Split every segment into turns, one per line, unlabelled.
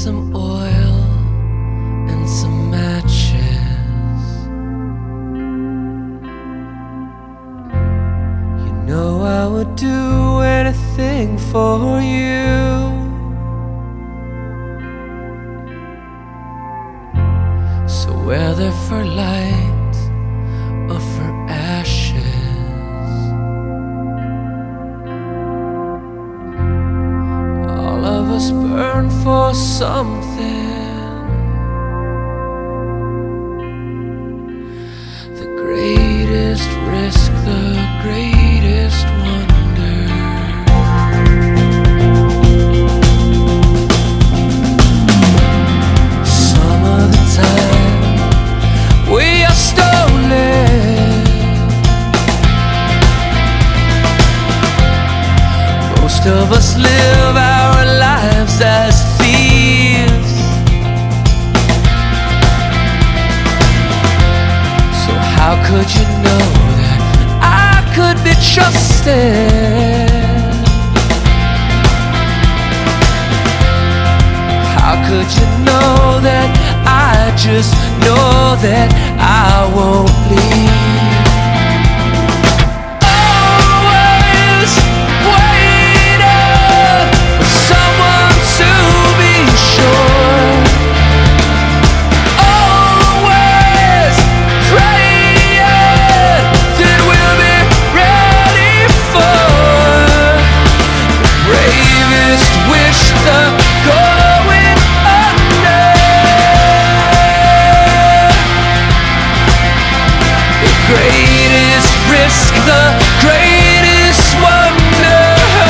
some oil and some matches. You know I would do anything for you. So whether for light or for ashes, all of us burn for something. The greatest risk, the greatest wonder. Some of the time we are stolen. Most of us live our lives as thieves. So how could you know that I could be trusted? How could you know that I just know that I won't leave? Always waiting for someone to be sure. Always praying that we'll be ready for the bravest wish, the going under. The greatest risk, the greatest wonder.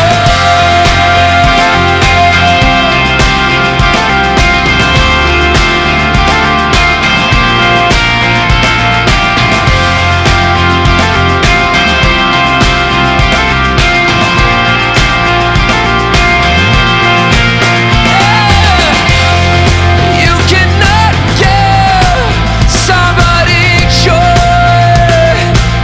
You cannot give somebody joy,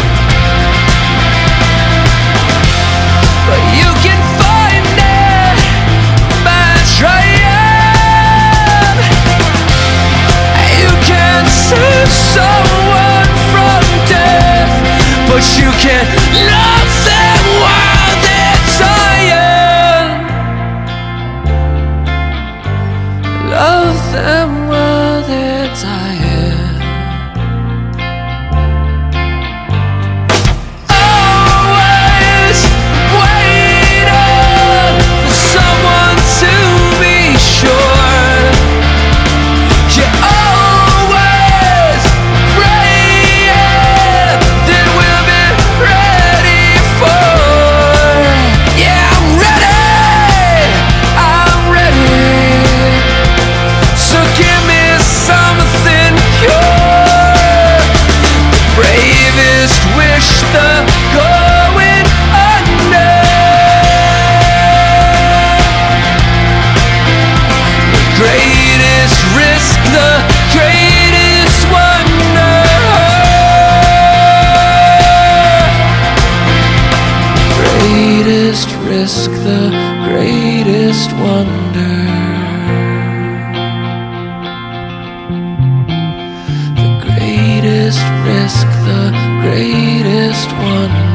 but you can find it by trying. You can save someone from death, but you can't love them while they're dying. Love them while they're dying. Always waiting for someone to be sure. You're always praying that we'll be ready for. Yeah, I'm ready. So give me something pure. The bravest wish, the going under. The greatest risk, the greatest wonder. Greatest risk, the greatest wonder. The greatest risk, the greatest wonder.